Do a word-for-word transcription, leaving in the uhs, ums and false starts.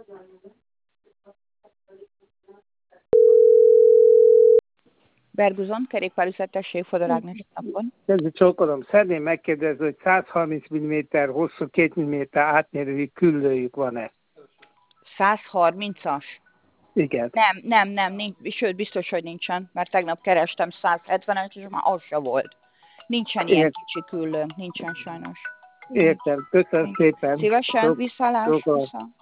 Berguzon, kerékpárüzettesség, Fodor Ágnes napon. Kezdjük csókolom. Szeretném megkérdezni, hogy száz harminc milliméter hosszú, két milliméter átmérőjű küllőjük van-e? száz harmincas? Igen. Nem, nem, nem, nincs, sőt, biztos, hogy nincsen, mert tegnap kerestem száz hetvenes, és már az se volt. Nincsen ilyen Ért. kicsi küllő, nincsen sajnos. Értem. Köszönöm Nincs. szépen. Szívesen, viszlátásra.